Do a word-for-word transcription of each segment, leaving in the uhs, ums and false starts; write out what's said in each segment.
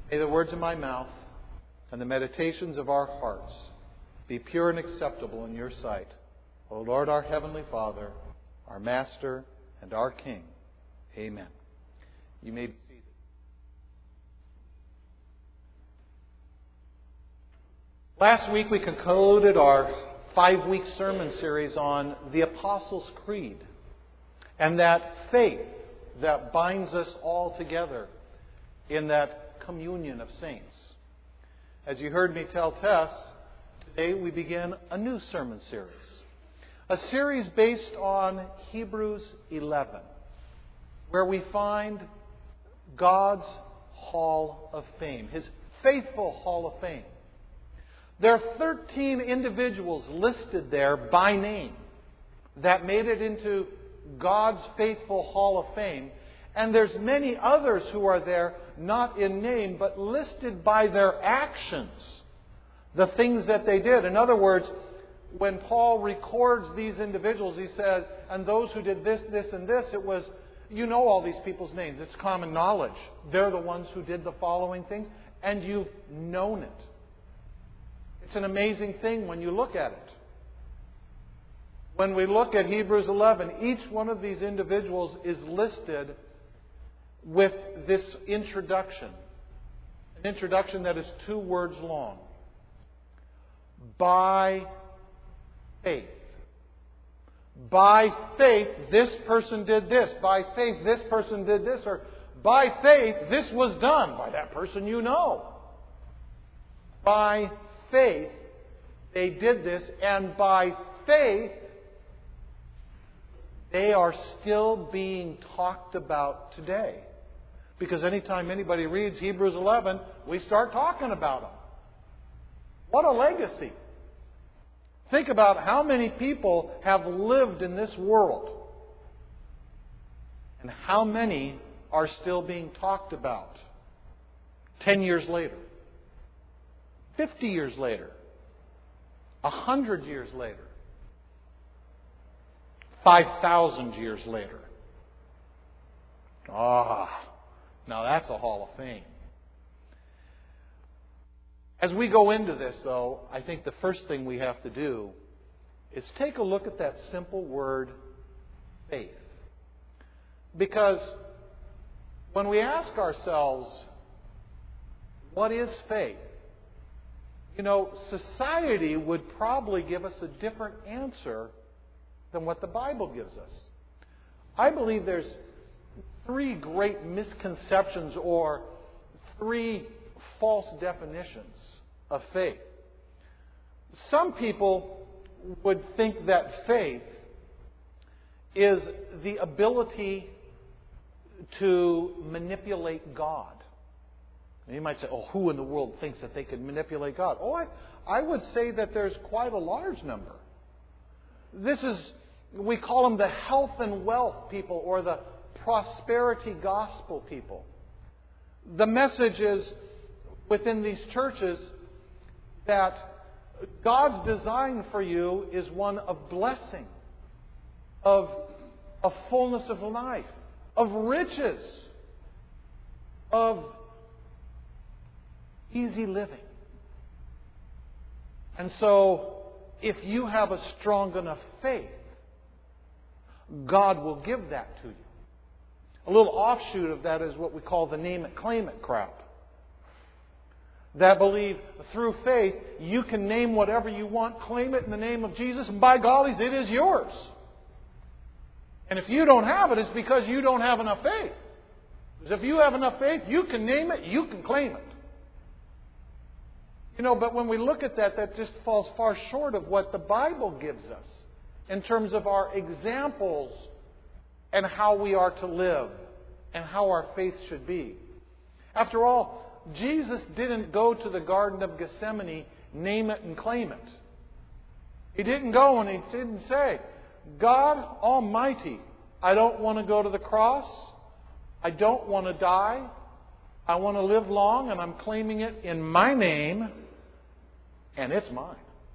May the words of my mouth and the meditations of our hearts be pure and acceptable in your sight, O Lord, our Heavenly Father, our Master and our King. Amen. You may be seated. Last week we concluded our five-week sermon series on the Apostles' Creed and that faith that binds us all together in that communion of saints. As you heard me tell Tess, today we begin a new sermon series. A series based on Hebrews eleven, where we find God's Hall of Fame, His faithful Hall of Fame. There are thirteen individuals listed there by name that made it into God's faithful Hall of Fame. And there's many others who are there, not in name, but listed by their actions, the things that they did. In other words, when Paul records these individuals, he says, and those who did this, this, and this, it was, you know all these people's names. It's common knowledge. They're the ones who did the following things, and you've known it. It's an amazing thing when you look at it. When we look at Hebrews eleven, each one of these individuals is listed with this introduction. An introduction that is two words long. By faith. By faith, this person did this. By faith, this person did this. Or by faith, this was done by that person you know. By faith, they did this. And by faith, they are still being talked about today. Because anytime anybody reads Hebrews eleven, we start talking about them. What a legacy. Think about how many people have lived in this world. And how many are still being talked about ten years later, fifty years later, one hundred years later, five thousand years later. Ah, now that's a Hall of Fame. As we go into this, though, I think the first thing we have to do is take a look at that simple word, faith. Because when we ask ourselves, what is faith? You know, society would probably give us a different answer than what the Bible gives us. I believe there's three great misconceptions or three false definitions of faith. Some people would think that faith is the ability to manipulate God. And you might say, oh, who in the world thinks that they can manipulate God? Oh, I, I would say that there's quite a large number. This is, we call them the health and wealth people or the prosperity gospel people. The message is within these churches that God's design for you is one of blessing, of a fullness of life, of riches, of easy living. And so, if you have a strong enough faith, God will give that to you. A little offshoot of that is what we call the name it, claim it crowd. That believe through faith you can name whatever you want, claim it in the name of Jesus, and by gollies, it is yours. And if you don't have it, it's because you don't have enough faith. Because if you have enough faith, you can name it, you can claim it. You know, but when we look at that, that just falls far short of what the Bible gives us in terms of our examples and how we are to live and how our faith should be. After all, Jesus didn't go to the Garden of Gethsemane, name it and claim it. He didn't go and He didn't say, God Almighty, I don't want to go to the cross. I don't want to die. I want to live long, and I'm claiming it in my name, and it's mine.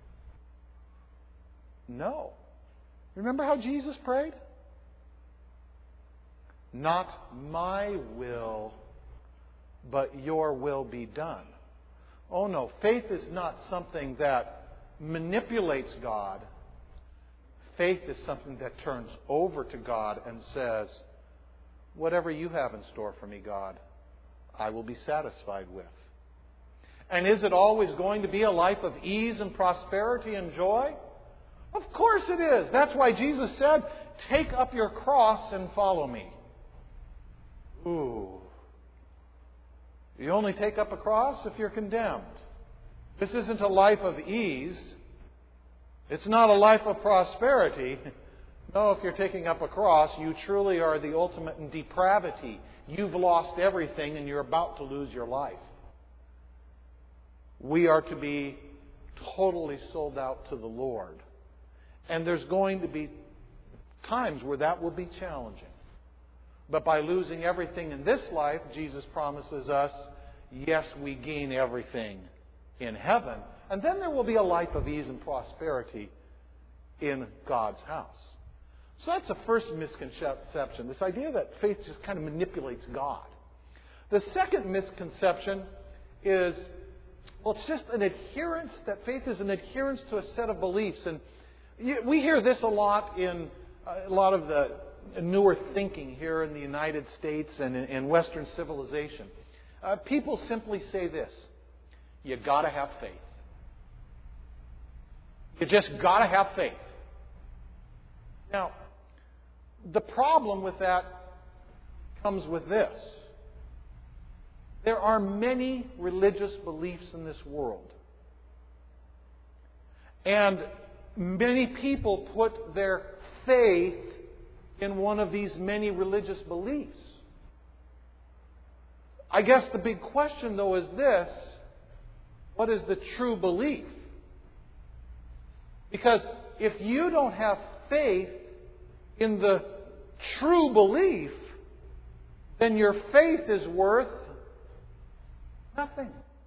No. Remember how Jesus prayed? Not my will, but your will be done. Oh no, faith is not something that manipulates God. Faith is something that turns over to God and says, whatever you have in store for me, God, I will be satisfied with. And is it always going to be a life of ease and prosperity and joy? Of course it is. That's why Jesus said, take up your cross and follow me. Ooh. You only take up a cross if you're condemned. This isn't a life of ease. It's not a life of prosperity. No, if you're taking up a cross, you truly are the ultimate in depravity. You've lost everything and you're about to lose your life. We are to be totally sold out to the Lord. And there's going to be times where that will be challenging. But by losing everything in this life, Jesus promises us, yes, we gain everything in heaven. And then there will be a life of ease and prosperity in God's house. So that's the first misconception, this idea that faith just kind of manipulates God. The second misconception is, well, it's just an adherence, that faith is an adherence to a set of beliefs. And we hear this a lot in a lot of the newer thinking here in the United States and in Western civilization. Uh, people simply say this: you got to have faith. You just got to have faith. Now, the problem with that comes with this. There are many religious beliefs in this world. And many people put their faith in one of these many religious beliefs. I guess the big question, though, is this: what is the true belief? Because if you don't have faith in the true belief, then your faith is worth nothing.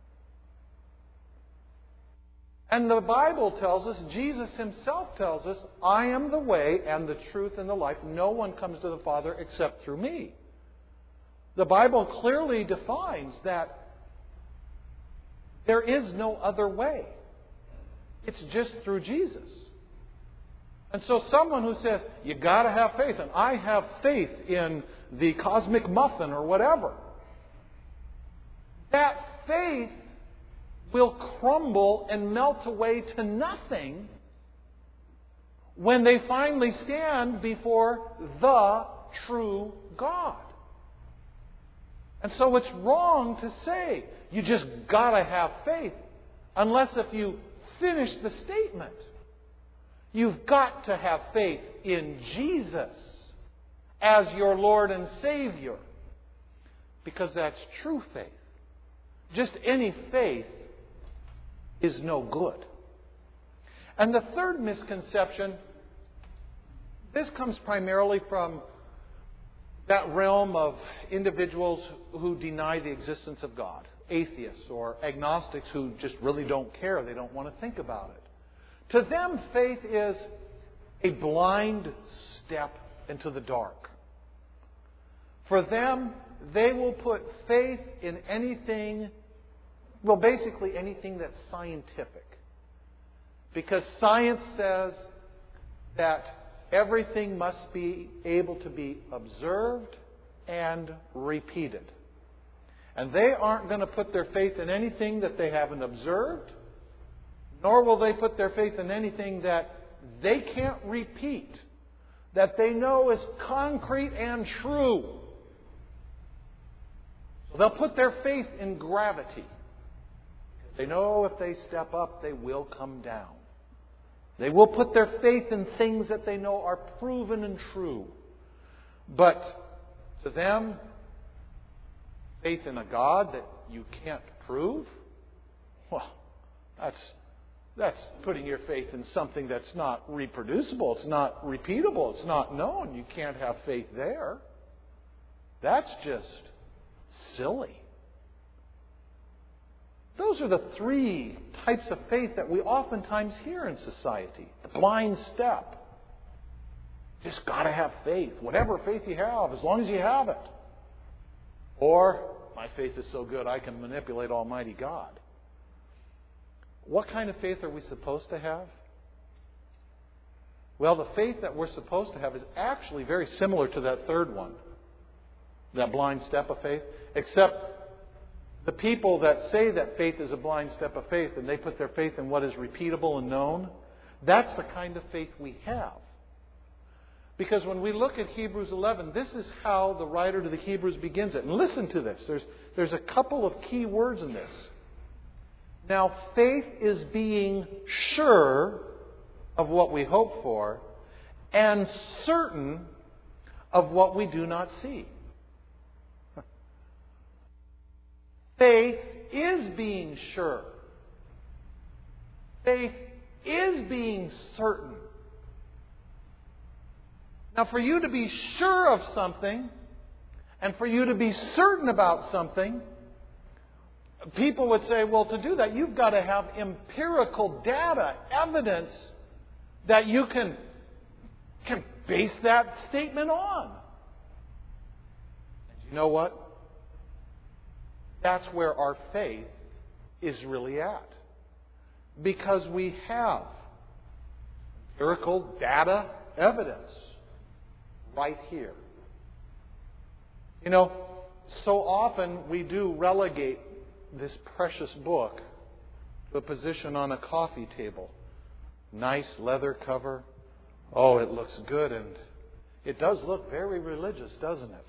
And the Bible tells us, Jesus Himself tells us, I am the way and the truth and the life. No one comes to the Father except through me. The Bible clearly defines that there is no other way. It's just through Jesus. And so someone who says, you got to have faith, and I have faith in the cosmic muffin or whatever, that faith will crumble and melt away to nothing when they finally stand before the true God. And so it's wrong to say, you just got to have faith, unless if you finish the statement. You've got to have faith in Jesus as your Lord and Savior, because that's true faith. Just any faith is no good. And the third misconception, this comes primarily from that realm of individuals who deny the existence of God, atheists or agnostics who just really don't care. They don't want to think about it. To them, faith is a blind step into the dark. For them, they will put faith in anything, well, basically anything that's scientific. Because science says that everything must be able to be observed and repeated. And they aren't going to put their faith in anything that they haven't observed, nor will they put their faith in anything that they can't repeat, that they know is concrete and true. So they'll put their faith in gravity. They know if they step up, they will come down. They will put their faith in things that they know are proven and true. But to them, faith in a God that you can't prove, well, that's that's putting your faith in something that's not reproducible. It's not repeatable. It's not known. You can't have faith there. That's just silly. Those are the three types of faith that we oftentimes hear in society. The blind step. Just got to have faith. Whatever faith you have, as long as you have it. Or my faith is so good I can manipulate Almighty God. What kind of faith are we supposed to have? Well, the faith that we're supposed to have is actually very similar to that third one, that blind step of faith, except the people that say that faith is a blind step of faith and they put their faith in what is repeatable and known, that's the kind of faith we have. Because when we look at Hebrews eleven, this is how the writer to the Hebrews begins it. And listen to this. There's, there's a couple of key words in this. Now, faith is being sure of what we hope for and certain of what we do not see. Faith is being sure. Faith is being certain. Now, for you to be sure of something and for you to be certain about something, people would say, well, to do that, you've got to have empirical data, evidence that you can, can base that statement on. And you know what? That's where our faith is really at. Because we have empirical data, evidence right here. You know, so often we do relegate this precious book to a position on a coffee table. Nice leather cover. Oh, it looks good, and it does look very religious, doesn't it?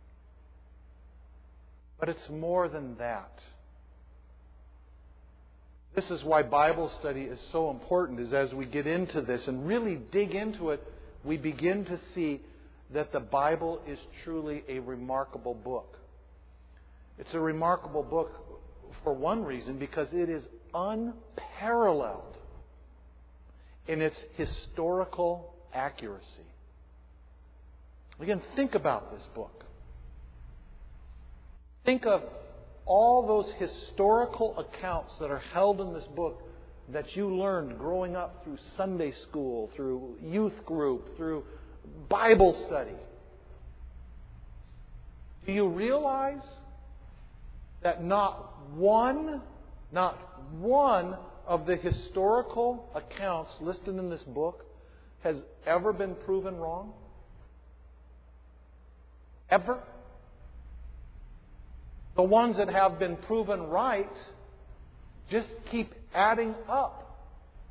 But it's more than that. This is why Bible study is so important, is as we get into this and really dig into it, we begin to see that the Bible is truly a remarkable book. It's a remarkable book for one reason, because it is unparalleled in its historical accuracy. Again, think about this book. Think of all those historical accounts that are held in this book that you learned growing up through Sunday school, through youth group, through Bible study. Do you realize that not one, not one of the historical accounts listed in this book has ever been proven wrong? Ever? The ones that have been proven right just keep adding up.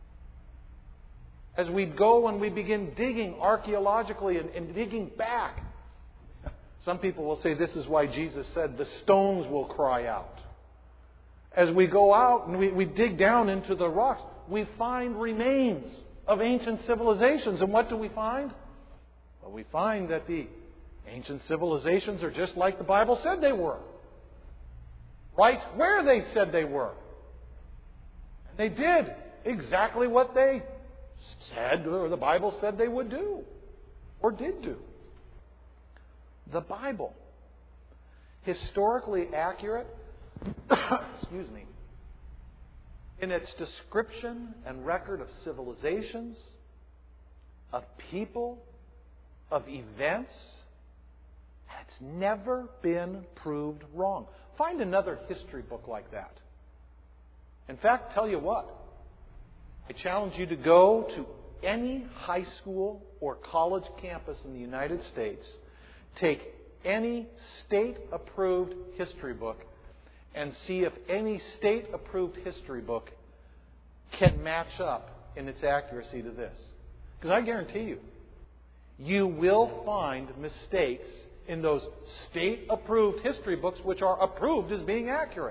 As we go and we begin digging archaeologically and, and digging back, some people will say this is why Jesus said the stones will cry out. As we go out and we, we dig down into the rocks, we find remains of ancient civilizations. And what do we find? Well, we find that the ancient civilizations are just like the Bible said they were. Right where they said they were. And they did exactly what they said, or the Bible said they would do, or did do. The Bible, historically accurate, excuse me, in its description and record of civilizations, of people, of events, and it's never been proved wrong. Find another history book like that. In fact, tell you what, I challenge you to go to any high school or college campus in the United States, take any state-approved history book, and see if any state-approved history book can match up in its accuracy to this. Because I guarantee you, you will find mistakes in those state-approved history books which are approved as being accurate.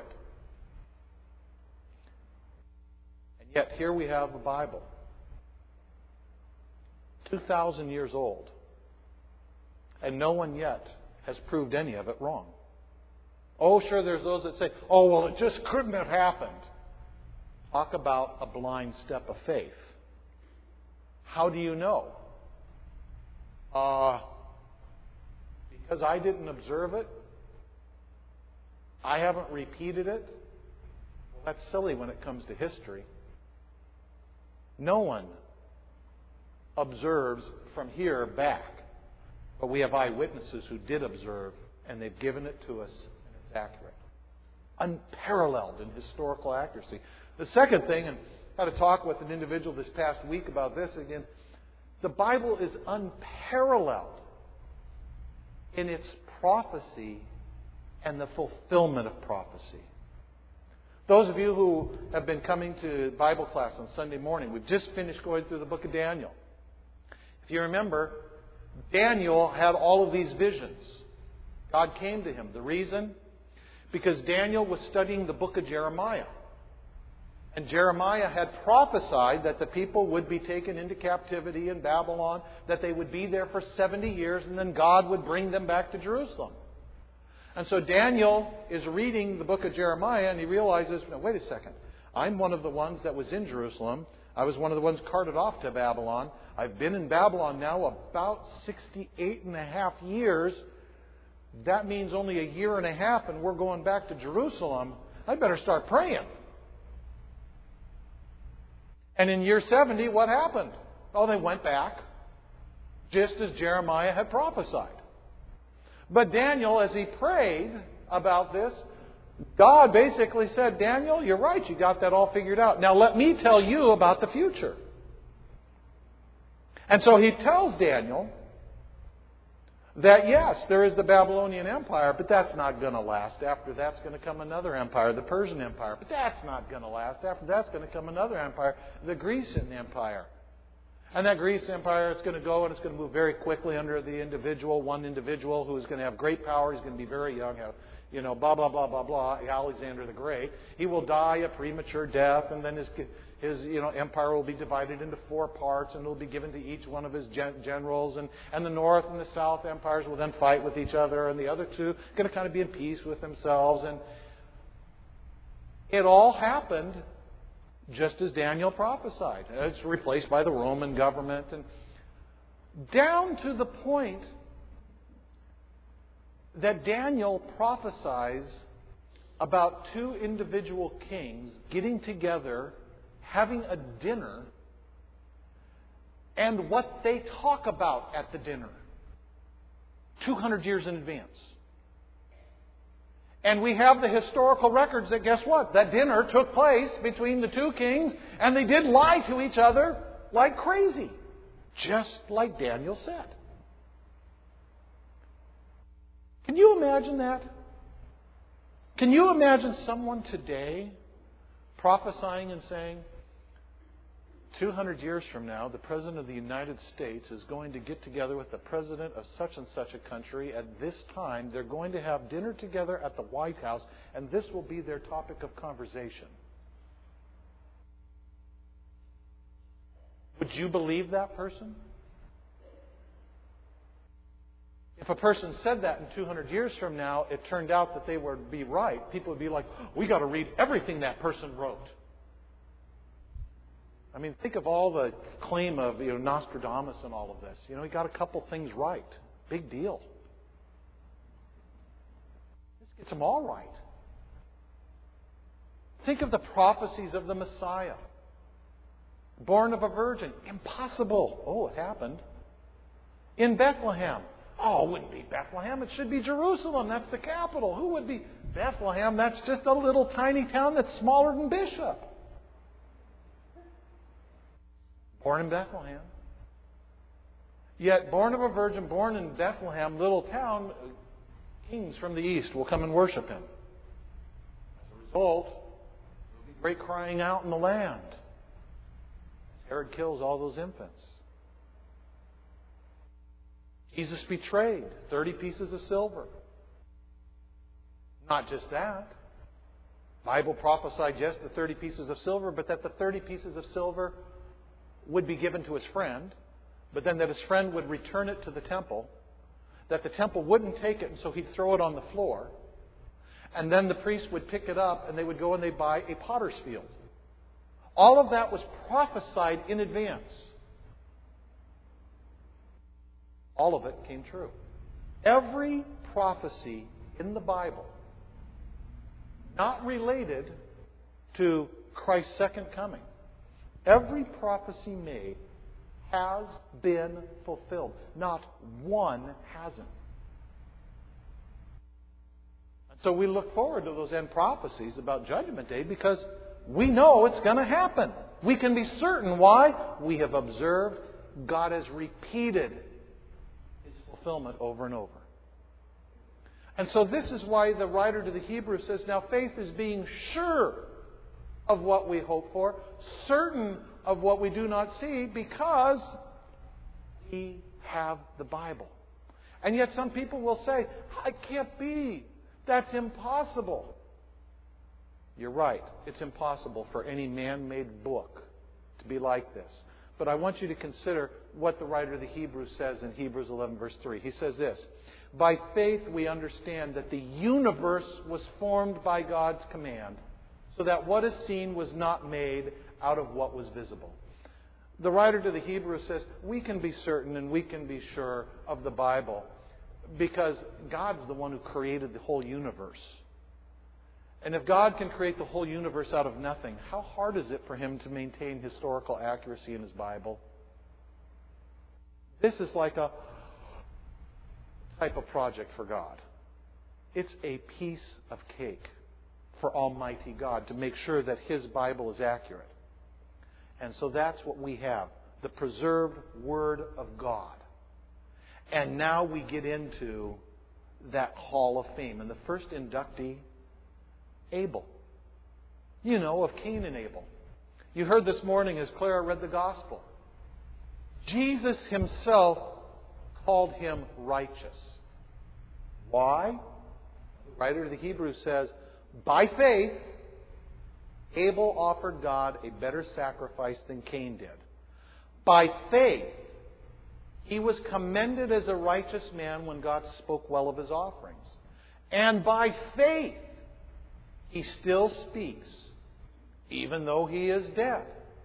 And yet here we have the Bible. two thousand years old. And no one yet has proved any of it wrong. Oh, sure, there's those that say, oh, well, it just couldn't have happened. Talk about a blind step of faith. How do you know? Uh... Because I didn't observe it? I haven't repeated it? Well, that's silly when it comes to history. No one observes from here back. But we have eyewitnesses who did observe, and they've given it to us, and it's accurate. unparalleled in historical accuracy. The second thing, and I had a talk with an individual this past week about this again, the Bible is unparalleled in its prophecy and the fulfillment of prophecy. Those of you who have been coming to Bible class on Sunday morning, we've just finished going through the book of Daniel. If you remember, Daniel had all of these visions. God came to him. The reason? Because Daniel was studying the book of Jeremiah. And Jeremiah had prophesied that the people would be taken into captivity in Babylon, that they would be there for seventy years, and then God would bring them back to Jerusalem. And so Daniel is reading the book of Jeremiah, and he realizes, no, wait a second. I'm one of the ones that was in Jerusalem. I was one of the ones carted off to Babylon. I've been in Babylon now about sixty-eight and a half years. That means only a year and a half, and we're going back to Jerusalem. I better start praying. And in year seventy, what happened? Oh, they went back, just as Jeremiah had prophesied. But Daniel, as he prayed about this, God basically said, Daniel, you're right, you got that all figured out. Now let me tell you about the future. And so he tells Daniel that yes, there is the Babylonian Empire, but that's not going to last. After that's going to come another empire, the Persian Empire. But that's not going to last. After that's going to come another empire, the Grecian Empire. And that Greece Empire, it's going to go and it's going to move very quickly under the individual, one individual who is going to have great power. He's going to be very young, have, you know, blah, blah, blah, blah, blah, Alexander the Great. He will die a premature death, and then his, his you know, empire will be divided into four parts, and it will be given to each one of his gen- generals. And, and the North and the South empires will then fight with each other, and the other two are going to kind of be in peace with themselves. And it all happened just as Daniel prophesied. It's replaced by the Roman government. And down to the point that Daniel prophesies about two individual kings getting together, having a dinner, and what they talk about at the dinner. two hundred years in advance. And we have the historical records that, guess what? That dinner took place between the two kings, and they did lie to each other like crazy. Just like Daniel said. Can you imagine that? Can you imagine someone today prophesying and saying, two hundred years from now, the President of the United States is going to get together with the President of such and such a country at this time. They're going to have dinner together at the White House, and this will be their topic of conversation. Would you believe that person? If a person said that in two hundred years from now, it turned out that they would be right. People would be like, we got to read everything that person wrote. I mean, think of all the claim of, you know, Nostradamus and all of this. You know, he got a couple things right. Big deal. This gets them all right. Think of the prophecies of the Messiah. Born of a virgin. Impossible. Oh, it happened. In Bethlehem. Oh, it wouldn't be Bethlehem. It should be Jerusalem. That's the capital. Who would be Bethlehem? That's just a little tiny town that's smaller than Bishop. Born in Bethlehem. Yet, born of a virgin, born in Bethlehem, little town, kings from the east will come and worship him. As a result, there will be great crying out in the land as Herod kills all those infants. Jesus betrayed, thirty pieces of silver. Not just that. The Bible prophesied just the thirty pieces of silver, but that the thirty pieces of silver would be given to his friend, but then that his friend would return it to the temple, that the temple wouldn't take it, and so he'd throw it on the floor, and then the priest would pick it up, and they would go and they'd buy a potter's field. All of that was prophesied in advance. All of it came true. Every prophecy in the Bible, not related to Christ's second coming, every prophecy made has been fulfilled. Not one hasn't. So we look forward to those end prophecies about Judgment Day because we know it's going to happen. We can be certain. Why? We have observed God has repeated His fulfillment over and over. And so this is why the writer to the Hebrews says, now faith is being sure of what we hope for, certain of what we do not see, because we have the Bible. And yet some people will say, it can't be. That's impossible. You're right. It's impossible for any man-made book to be like this. But I want you to consider what the writer of the Hebrews says in Hebrews eleven, verse three. He says this, by faith we understand that the universe was formed by God's command, so that what is seen was not made out of what was visible. The writer to the Hebrews says, we can be certain and we can be sure of the Bible because God's the one who created the whole universe. And if God can create the whole universe out of nothing, how hard is it for Him to maintain historical accuracy in His Bible? This is like a type of project for God. It's a piece of cake for Almighty God to make sure that His Bible is accurate. And so that's what we have, the preserved Word of God. And now we get into that Hall of Fame. And the first inductee, Abel. You know, of Cain and Abel. You heard this morning as Clara read the Gospel. Jesus Himself called him righteous. Why? The writer of the Hebrews says, by faith, Abel offered God a better sacrifice than Cain did. By faith, he was commended as a righteous man when God spoke well of his offerings. And by faith, he still speaks, even though he is dead.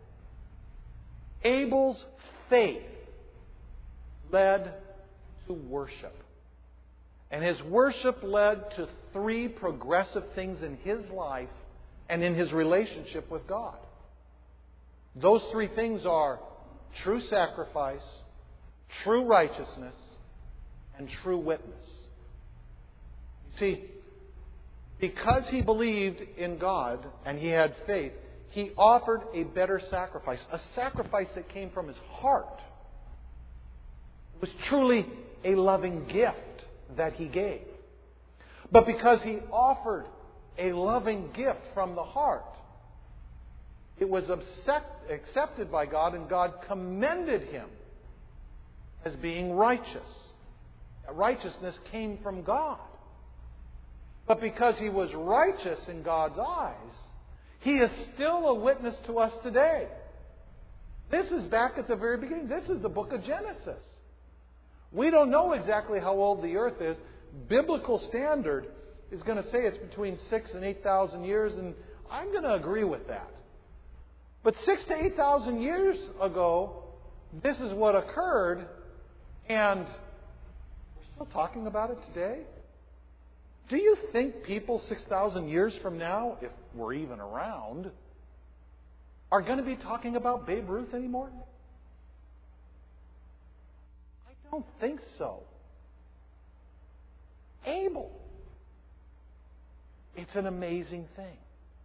Abel's faith led to worship. And his worship led to three progressive things in his life and in his relationship with God. Those three things are true sacrifice, true righteousness, and true witness. You see, because he believed in God and he had faith, he offered a better sacrifice, a sacrifice that came from his heart. It was truly a loving gift that he gave. But because he offered a loving gift from the heart, it was accepted by God, and God commended him as being righteous. That righteousness came from God. But because he was righteous in God's eyes, he is still a witness to us today. This is back at the very beginning. This is the book of Genesis. We don't know exactly how old the earth is. Biblical standard is going to say it's between six and eight thousand years, and I'm going to agree with that. But six to eight thousand years ago, this is what occurred, and we're still talking about it today. Do you think people six thousand years from now, if we're even around, are going to be talking about Babe Ruth anymore? I don't think so. Abel. It's an amazing thing.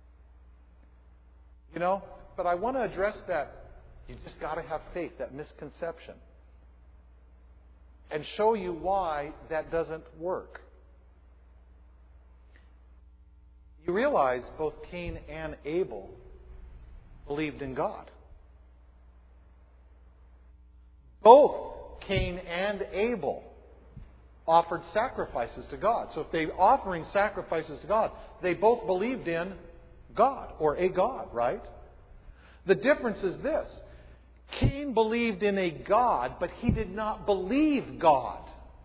You know, but I want to address that. You just got to have faith, that misconception. And show you why that doesn't work. You realize both Cain and Abel believed in God. Both Cain and Abel offered sacrifices to God. So if they were offering sacrifices to God, they both believed in God, or a God, right? The difference is this. Cain believed in a God, but he did not believe God.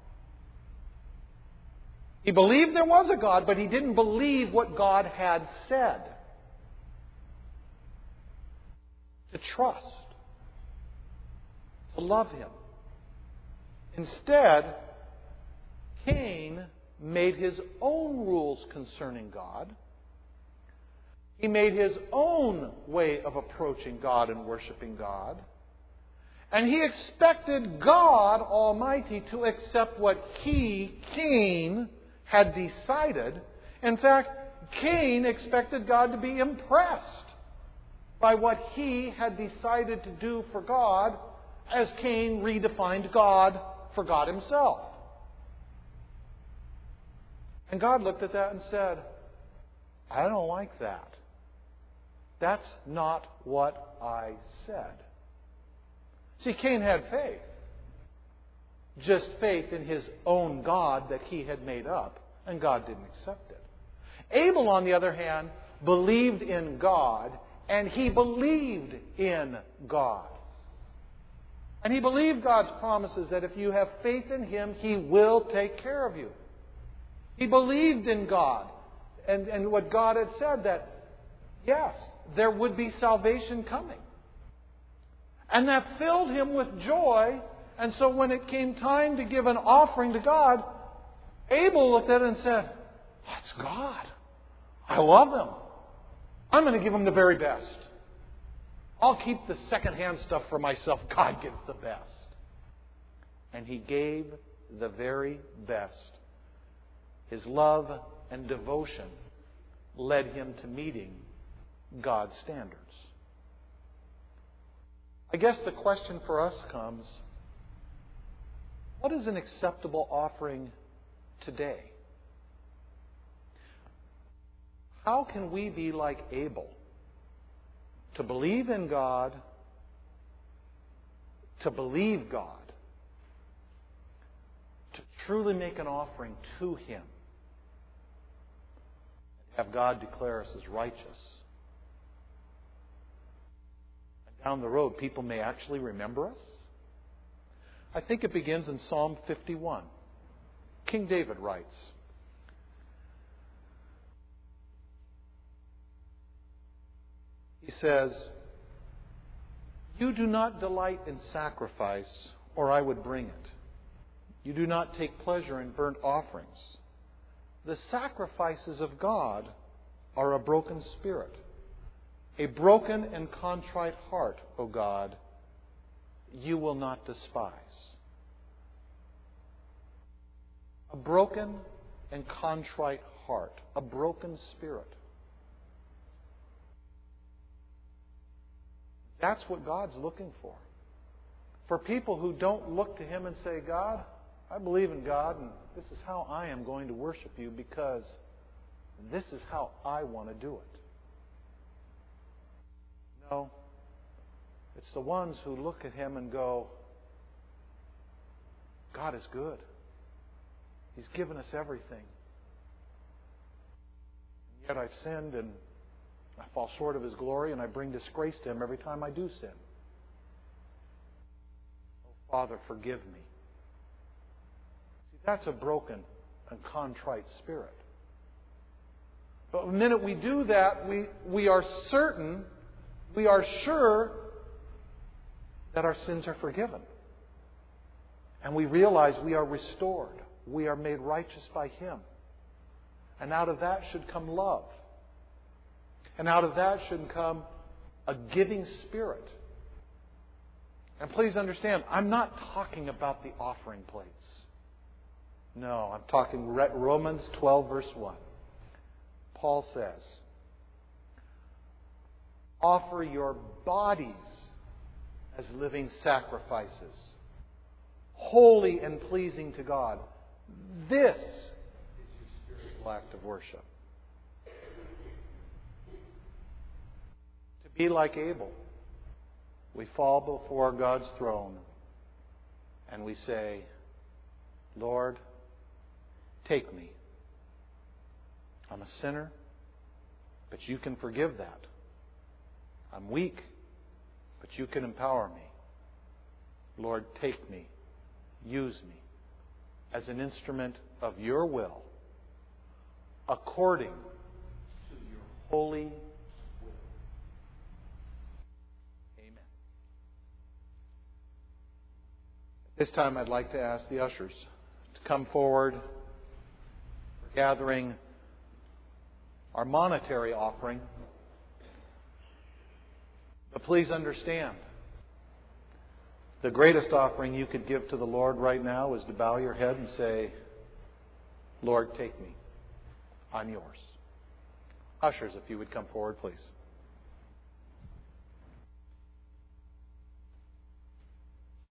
He believed there was a God, but he didn't believe what God had said. To trust. To love Him. Instead, Cain made his own rules concerning God. He made his own way of approaching God and worshiping God. And he expected God Almighty to accept what he, Cain, had decided In fact, Cain expected God to be impressed by what he had decided to do for God as Cain redefined God for God himself. And God looked at that and said, I don't like that. That's not what I said. See, Cain had faith. Just faith in his own God that he had made up, and God didn't accept it. Abel, on the other hand, believed in God, and he believed in God. And he believed God's promises that if you have faith in Him, He will take care of you. He believed in God and, and what God had said, that yes, there would be salvation coming. And that filled him with joy. And so when it came time to give an offering to God, Abel looked at it and said, that's God. I love Him. I'm going to give Him the very best. I'll keep the secondhand stuff for myself. God gets the best. And he gave the very best. His love and devotion led him to meeting God's standards. I guess the question for us comes, what is an acceptable offering today? How can we be like Abel? To believe in God, to believe God, to truly make an offering to Him, have God declare us as righteous. And down the road, people may actually remember us. I think it begins in Psalm fifty-one. King David writes, he says, you do not delight in sacrifice, or I would bring it. You do not take pleasure in burnt offerings. The sacrifices of God are a broken spirit, a broken and contrite heart, O God, you will not despise. A broken and contrite heart, a broken spirit. That's what God's looking for. For people who don't look to Him and say, God, I believe in God, and this is how I am going to worship You because this is how I want to do it. No. It's the ones who look at Him and go, God is good. He's given us everything. And yet I've sinned and I fall short of His glory and I bring disgrace to Him every time I do sin. Oh, Father, forgive me. See, that's a broken and contrite spirit. But the minute we do that, we, we are certain, we are sure that our sins are forgiven. And we realize we are restored. We are made righteous by Him. And out of that should come love. And out of that should come a giving spirit. And please understand, I'm not talking about the offering plates. No, I'm talking Romans twelve, verse one. Paul says, offer your bodies as living sacrifices, holy and pleasing to God. This is your spiritual act of worship. To be like Abel, we fall before God's throne and we say, Lord, take me. I'm a sinner, but You can forgive that. I'm weak, but You can empower me. Lord, take me. Use me as an instrument of Your will, according to Your holy will. Amen. At this time, I'd like to ask the ushers to come forward for gathering our monetary offering. But please understand, the greatest offering you could give to the Lord right now is to bow your head and say, Lord, take me. I'm yours. Ushers, if you would come forward, please.